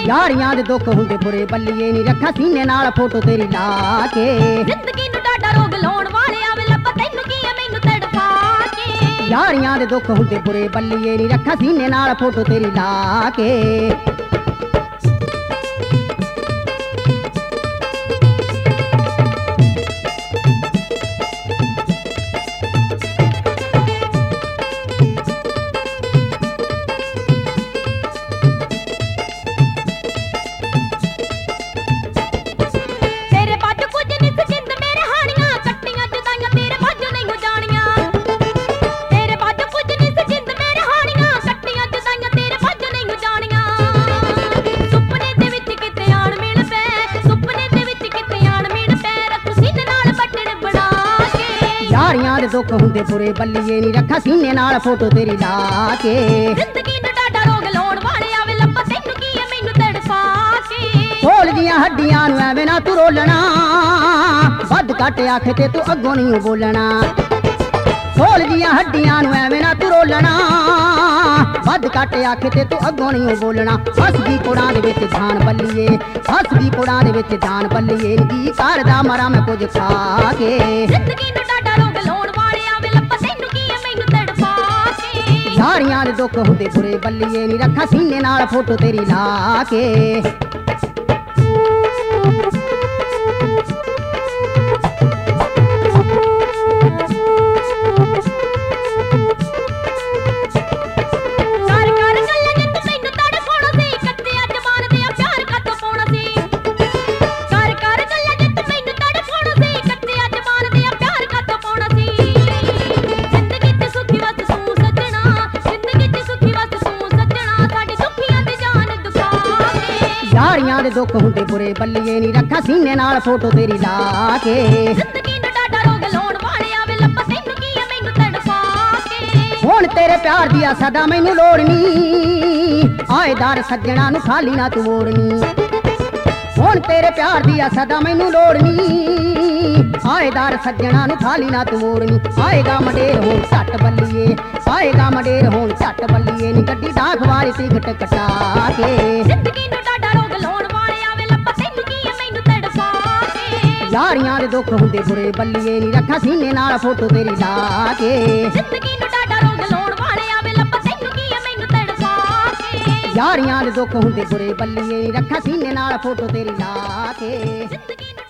यारियां दे दुख हुंदे बुरे बल्लिए नी रखा सीने नाल फोटो तेरी ला के जिंदगी नूं डाडा रोग लाउण वाले आवे लब्बा तैनूं की है मैनूं तड़पा के यारियां दे दुख हुंदे बुरे बल्लिए नी रखा सीने नाल फोटो तेरी ला के यारियां दे दुख हुंदे बुरे बल्लिए नी रखा सीने नाल फोटो तेरी ला के जिंदगी नूं डाडा रोग लाउण वाले आवे लब्बा तैनूं की है मैनूं तड़पा के ढोल दियां हड्डियां नूं एवें ना तू रोलना वध घट आखे ते तू अग्गों नहीं बोलना ढोल दियां हड्डियां नूं एवें ना तू रोलना वध घट आखे ते तू अग्गों नहीं बोलना हसदी पुड़ां दे विच जान बल्लिए हसदी पुड़ां दे विच जान बल्लिए नी करदा मरा मैं कुछ खा के जिंदगी नूं डाडा रोग लाउण वाले आवे लब्बा तैनूं की है मैनूं तड़पा के यारियां दे दुख हुंदे बुरे बल्लिए नी रखा सीने नाल फोटो तेरी ला के यारियां दे दुख हुंदे बुरे बल्लिए नी रखा सीने नाल फोटो तेरी ला के जिंदगी नूं डाडा रोग लाउण वाले आवे लब्बा तैनूं की है मैनूं तड़पा के हुण तेरे प्यार दिया सदा मैनूं लोड़ नी आएदार सज्जणा नूं खाली ना तू मोड़नी हुण तेरे प्यार दिया सदा मैनूं लोड़ नी आएदार सज्जणा नूं खाली ना तू मोड़नी आएगा मंडेर हुण झट बल्लिए आएगा मंडेर हुण झट बल्लिए नी गड्डी दा खवारी टिकट कटा के जिंदगी नूं डाडा रोग लाउण वाले आवे लब्बा तैनूं की है मैनूं तड़पा के यारियां दे दुख हुंदे बुरे बल्लिए नी रखा सीने नाल फोटो तेरी ला के जिंदगी नूं डाडा रोग लाउण वाले आवे लब्बा तैनूं की है मैनूं तड़पा के यारियां दे दुख हुंदे बुरे बल्लिए नी रखा सीने नाल फोटो तेरी ला के जिंदगी